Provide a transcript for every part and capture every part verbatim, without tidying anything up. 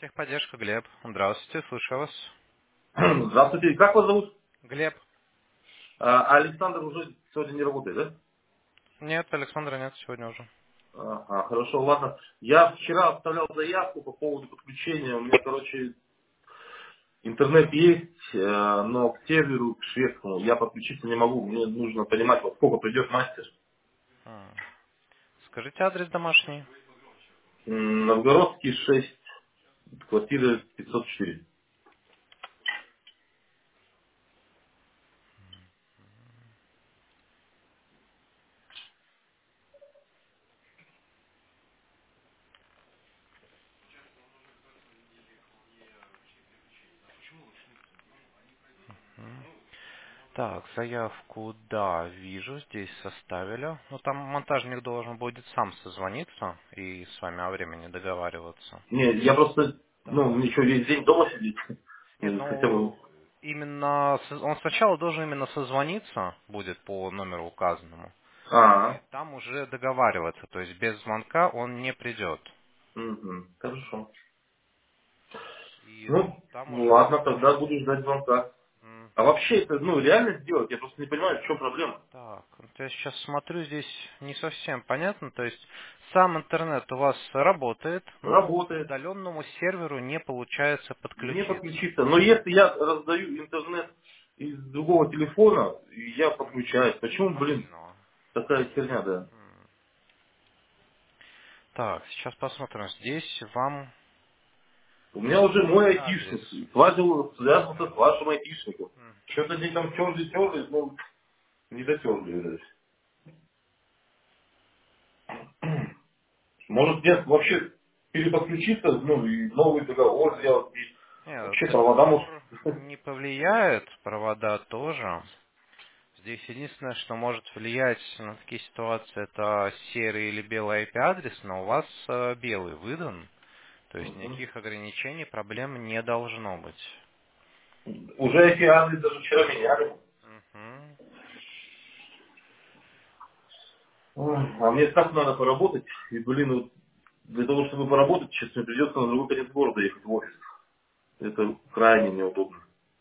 Техподдержка, Глеб. Здравствуйте, слушаю вас. Здравствуйте, как вас зовут? Глеб. А, Александр уже сегодня не работает, да? Нет, Александра нет сегодня уже. Ага, хорошо, ладно. Я вчера оставлял заявку по поводу подключения. У меня, короче, интернет есть, э, но к серверу, к шведскому, я подключиться не могу. Мне нужно понимать, во сколько придет мастер. М. Скажите адрес домашний. М, Новгородский шесть, квартира пятьсот четыре. М. Так, заявку, да, вижу, здесь составили. Ну, там монтажник должен будет сам созвониться и с вами о времени договариваться. Не, я просто, ну, Так. мне еще весь день дома сидеть. Нет, И хотя бы... ну, именно, с- он сначала должен именно созвониться, будет по номеру указанному, и А, там уже договариваться, то есть без звонка он не придет. угу, хорошо. И Ну, там ну уже ладно, будет... тогда буду ждать звонка. А Мгм. вообще это, ну, реально сделать? Я просто не понимаю, в чем проблема. Так, вот я сейчас смотрю, здесь не совсем понятно. То есть сам интернет у вас работает, но к Работает, удаленному серверу не получается не подключиться. подключиться. Но если я раздаю интернет из другого телефона, я Мгм. подключаюсь. Почему, блин, Мобильного. такая херня, да? М. Так, сейчас посмотрим. Здесь вам У меня уже мой какой адрес? айтишник связывал, связывался с вашим айтишником. М. Что-то они там терли, терли, ну, не дотерли, видать. Может, нет, вообще переподключиться, ну, и новый договор сделать, и Нет, вообще провода, может, договор не повлияет, провода тоже. Здесь единственное, что может влиять на такие ситуации, это серый или белый ай пи-адрес, но у вас э, белый выдан, то есть Мгм. никаких ограничений, проблем не должно быть. Уже эти адресы даже вчера меняли. Мгм. Ой, а мне так надо поработать. И, блин, вот для того, чтобы поработать, сейчас мне придется на другой конец города ехать в офис. Это крайне неудобно.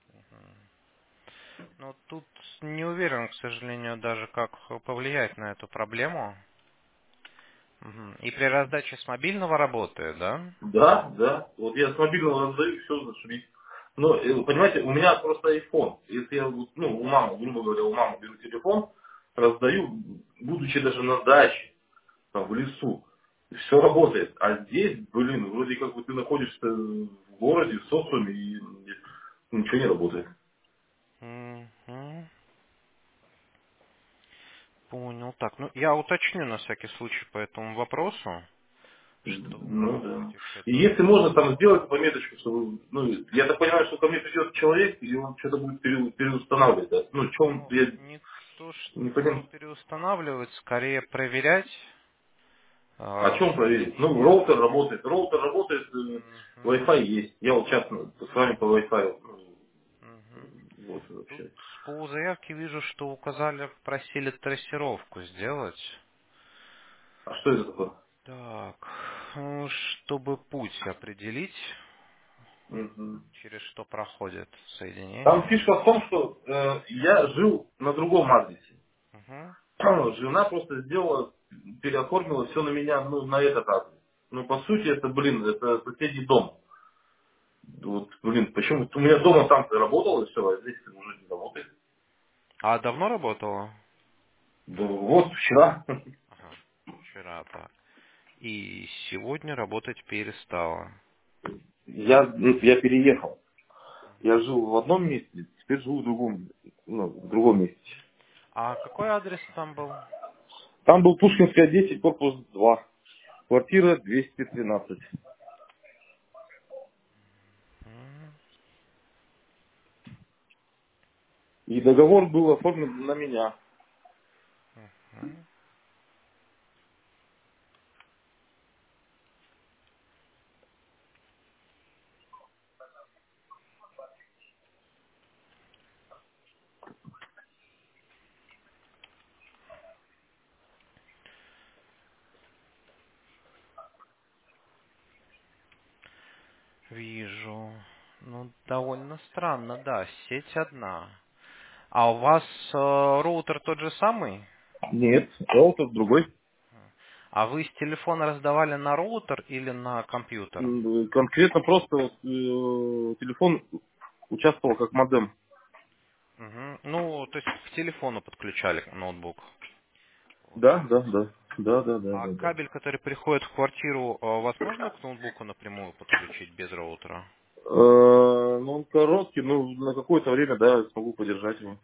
Ну, тут не уверен, к сожалению, даже как повлиять на эту проблему. Мгм. И при раздаче с мобильного работает, да? Да, да. Вот я с мобильного раздаю, все зашибись. Но, э, понимаете, у меня просто iPhone. Если я, вот, ну, у мамы, грубо говоря, у мамы беру телефон, раздаю, будучи даже на даче, там, в лесу, все работает. А здесь, блин, вроде как бы ты находишься в городе, в социуме, и ничего не работает. Мгм. Понял. Так, ну я уточню на всякий случай по этому вопросу, что вы Ну да. работаете И все-таки. если можно там сделать пометочку, чтобы, ну, я так понимаю, что ко мне придет человек, и он что-то будет пере- переустанавливать, да? Ну, в чем Ну, я не то, не что понимаю. переустанавливать, скорее проверять А э, чем проверить? Ну, соединение. роутер работает. Роутер работает, э, Мгм. Wi-Fi есть. Я вот сейчас ну, с вами по Wi-Fi. ну, Мгм. Вот Тут вообще. по заявке вижу, что указали, просили трассировку сделать. А что это такое? Так, ну, чтобы путь определить, Мгм. через что проходит Там соединение. фишка в том, что э, я жил на другом адресе. Мгм. Жена просто сделала, переоформила все на меня, ну, на этот адрес. Ну, по сути, это, блин, это соседний дом. Вот, блин, почему? У меня дома там-то работало все, а здесь уже не работает. А давно работала? Да вот вчера Ага, вчера так. И сегодня работать перестала. я, ну, я переехал. Я жил в одном месте, теперь живу в другом, ну, в другом месте. А какой адрес там был? Там был Пушкинская десять, корпус два, квартира двести тринадцать. М. И договор был оформлен на меня. Мгм. Вижу. Ну, довольно странно, да, сеть одна. А у вас э, роутер тот же самый? Нет, роутер другой. А вы с телефона раздавали на роутер или на компьютер? М, Конкретно просто вот, э, телефон участвовал как модем. Мгм. Ну, то есть к телефону подключали ноутбук. Да, да, Получается. да. Да, да, да, А да, да. кабель, который приходит в квартиру, э, возможно к ноутбуку напрямую подключить без роутера? Э, Ну, он короткий, ну, на какое-то время, да, смогу подержать его.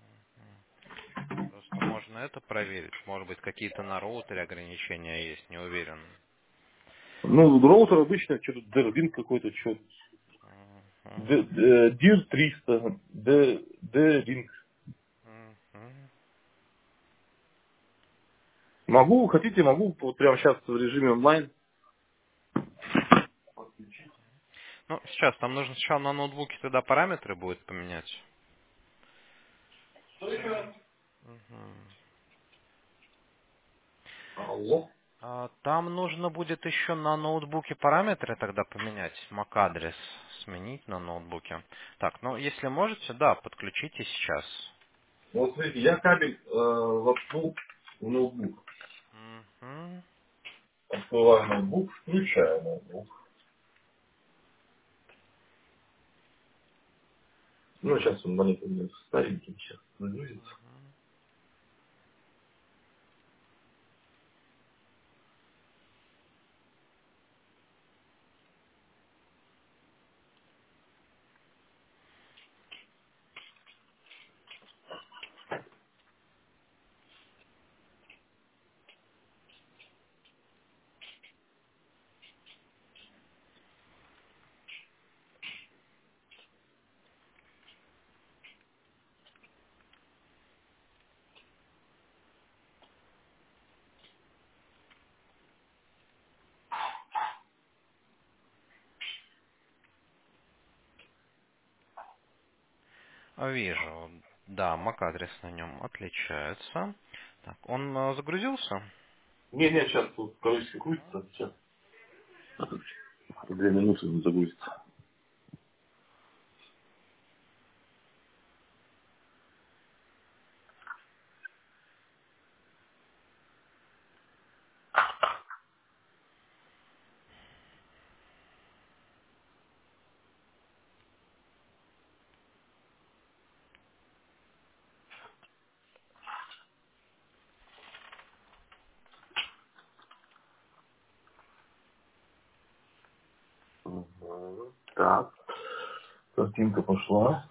Просто можно это проверить. Может быть, какие-то на роутере ограничения есть, не уверен. Ну, роутер обычно, что-то Дервин какой-то, что-то. Мгм. дир триста, D-Ring. Мгм. Могу, хотите, могу вот прямо сейчас в режиме онлайн подключить. Ну, сейчас там нужно сначала на ноутбуке тогда параметры будет поменять. Что еще? Мгм. Алло. А, Там нужно будет еще на ноутбуке параметры тогда поменять, MAC-адрес сменить на ноутбуке. Так, ну если можете, да, подключите сейчас. Ну, вот смотрите, я кабель э, воткнул в ноутбук. Мгм. Открываю ноутбук, включаю ноутбук. Ну, сейчас он маленький у старенький, сейчас загрузится. А, Вижу, да, MAC-адрес на нем отличается. Так, он э, загрузился? Не, не, сейчас тут, короче, крутится, сейчас. Две минуты он загрузится. Мгм. Так, картинка пошла.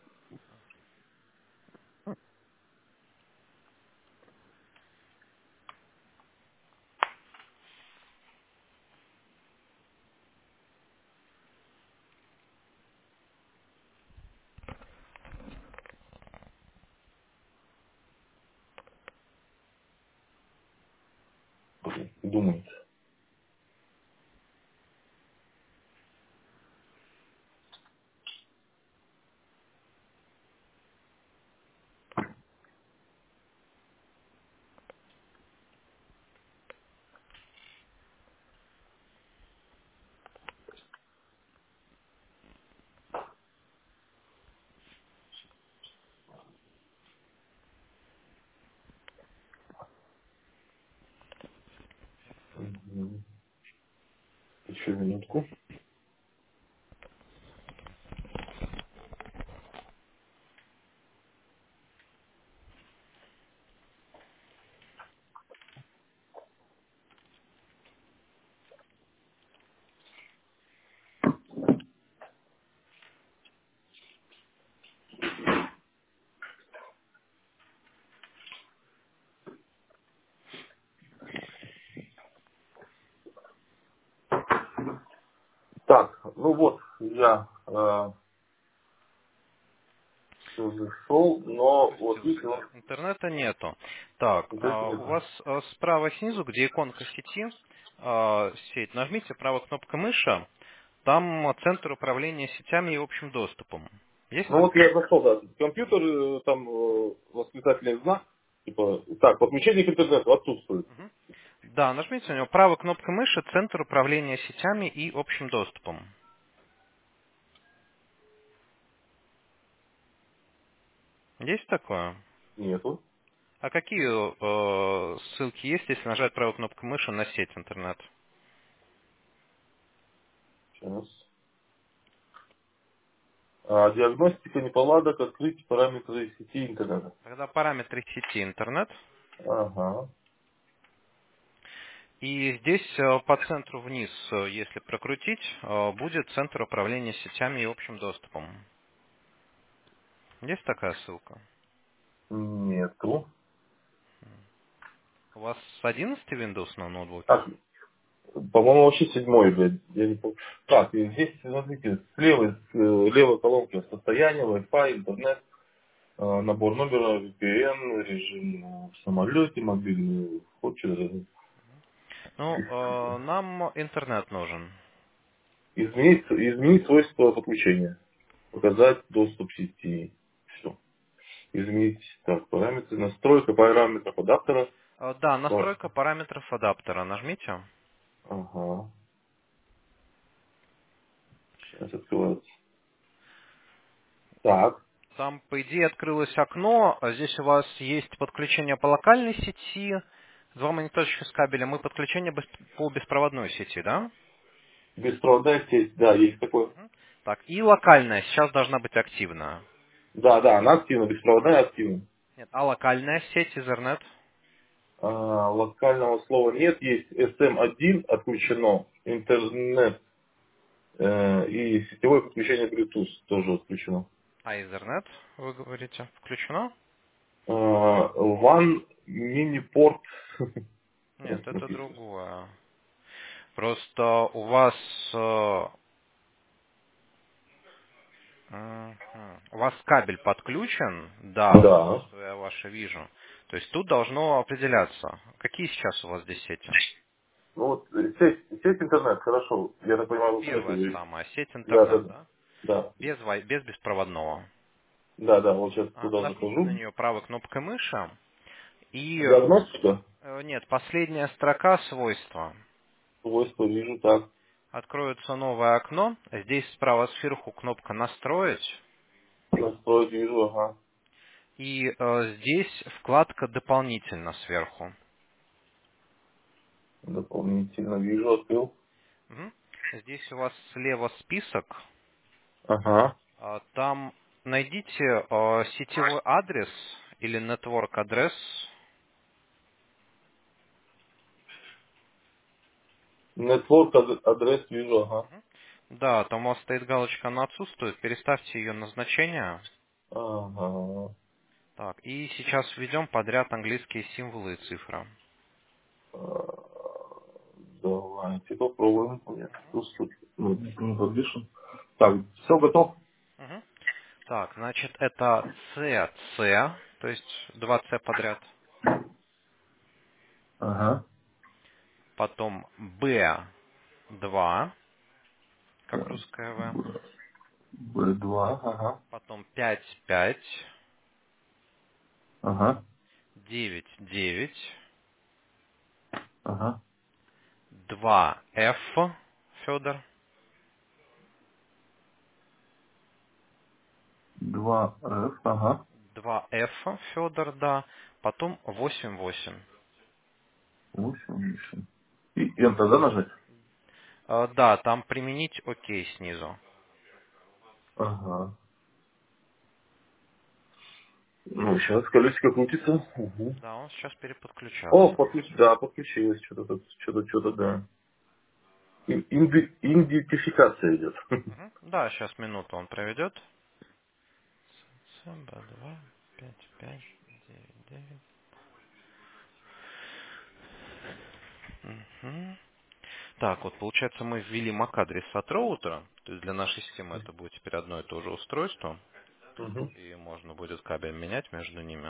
Думает. Мгм. Еще минутку. Так, ну вот, я э, все зашел, но вот видите, Запустился. вот Интернета нету. Так, интернета а, у нету. вас а, справа снизу, где иконка сети, а, сеть, нажмите правой кнопкой мыши, там центр управления сетями и общим доступом. Есть? Ну вот я зашел, да, компьютер, э, там э, восклицательный знак, типа, так, подключение к интернету отсутствует. Мгм. Да, нажмите на него правой кнопкой мыши центр управления сетями и общим доступом. Есть такое? Нету. А какие э, ссылки есть, если нажать правой кнопкой мыши на сеть интернет? Сейчас. А, диагностика неполадок, открыть параметры сети интернета. Тогда параметры сети интернет. Ага. И здесь э, по центру вниз, э, если прокрутить, э, будет центр управления сетями и общим доступом. Есть такая ссылка? Нету. У вас одиннадцатый Windows на ноутбуке? Так, по-моему, вообще седьмой, блядь. Я не помню. Так, и здесь, смотрите, с левой, с э, левой колонки состояние, Wi-Fi, интернет, э, набор номера, ви пи эн, режим э, в самолете, мобильный, вход через... Ну, э, нам интернет нужен. Изменить, изменить свойства подключения. Показать доступ сети. Все. Изменить так, параметры. Настройка параметров адаптера. Э, Да, Па- настройка параметров адаптера. Нажмите. Ага. Сейчас открывается. Так. Там, по идее, открылось окно. а Здесь у вас есть подключение по локальной сети, два мониторчика с кабелем и подключение бес- по беспроводной сети, да? Беспроводная сеть. Да, есть такое. Мгм. Так, и локальная сейчас должна быть активна. Да, да, она активна. Беспроводная активна. Нет, а локальная сеть, Ethernet? А, локального слова нет. Есть эс эм один отключено. Интернет э, и сетевое подключение Bluetooth тоже отключено. А Ethernet, вы говорите, включено? А, ван мини-порт Нет, это написано. другое. Просто у вас э, мгм. У вас кабель подключен? Да, Да. устройство я ваше вижу. То есть тут должно определяться. Какие сейчас у вас здесь сети? Ну вот э, сеть, сеть интернет, хорошо. Я так понимаю, вы про это Первая говорите. самая, сеть Да, да, интернет, да. да? Да, Без, вай- без беспроводного. да, да, вот сейчас А, туда Нажмите на захожу. нее правой кнопкой мыши. И, Диагностика. э, нет, последняя строка свойства. Свойства вижу так. Откроется новое окно. Здесь справа сверху кнопка «Настроить». Настроить вижу, ага. И э, здесь вкладка «Дополнительно» сверху. Дополнительно вижу, открыл. Мгм. Здесь у вас слева список. Ага. А, Там найдите э, сетевой адрес или network адрес. Network ад- адрес вижу, ага. Да, там у вас стоит галочка, она отсутствует. Переставьте ее на значение. Ага. Так, и сейчас введем подряд английские символы и цифры. А, давайте попробуем. Нет, тут, тут, ну, не подвешен. Так, все готов? Мгм. Так, значит, это си си, то есть два си подряд. Ага. Потом би два, как Так, русское В. бэ два, ага. Потом пять пять, Ага. девять девять, Ага. два эф, Федор. два эф, ага. два эф, Федор, да. Потом восемь восемь. восемь, восемь. И Enter, да, нажать? Э, Да, там применить ОК снизу. Ага. Ну, сейчас колесико крутится. Угу. Да, он сейчас О, переподключаться. подключ... да, подключилось. Что-то тут, что-то, что-то, да. Ин- инди- Идентификация идет. Мгм. Да, сейчас минуту он проведет. бэ два, пять пять, девять девять. Мгм. Так, вот получается мы ввели MAC-адрес от роутера, то есть для нашей системы это будет теперь одно и то же устройство, Угу. и можно будет кабель менять между ними.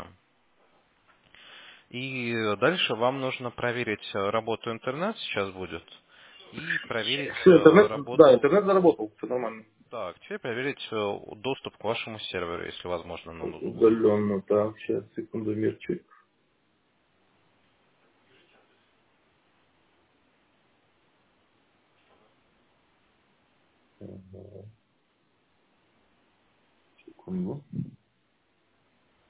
И дальше вам нужно проверить э, работу интернет сейчас будет, и проверить Все, э, интернет, да, работу, интернет заработал, все нормально. так, теперь проверить э, доступ к вашему серверу, если возможно, на ноутбуке. Удаленно, так, сейчас, секунду, мирчик. Ага, секунду.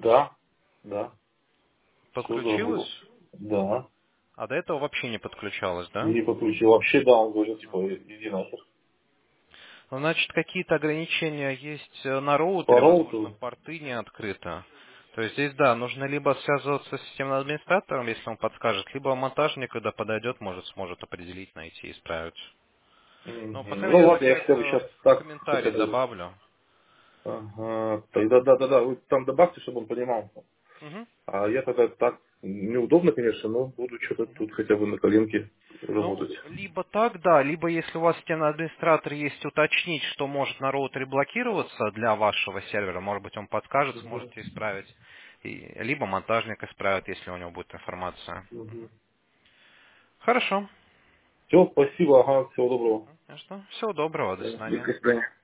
Да, да. Все Подключилось? заработал. Да. А до этого вообще не подключалось, да? Не подключил. Вообще, да, он говорил, типа, иди нахер. Ну, значит, какие-то ограничения есть э, на По роутере, возможно, роутеру. порты не открыты. То есть здесь, да, нужно либо связываться с системным администратором, если он подскажет, либо монтажник, когда подойдет, может, сможет определить, найти и исправить. Но, по Мгм. крайней Ну мере, ладно, я давайте хотя бы это сейчас в так хотя комментарии бы. добавлю. Ага. Тогда да, да, да. Вы там добавьте, чтобы он понимал. Мгм. А я тогда так неудобно, конечно, но буду что-то тут хотя бы на коленке Ну, работать. либо так, да, либо если у вас системный администратор есть, уточнить, что может на роутере блокироваться для вашего сервера, может быть, он подскажет, Мгм. сможете исправить. И, либо монтажник исправит, если у него будет информация. Мгм. Хорошо. Все, спасибо, ага, всего доброго. Ну что, всего доброго, до До свидания. свидания.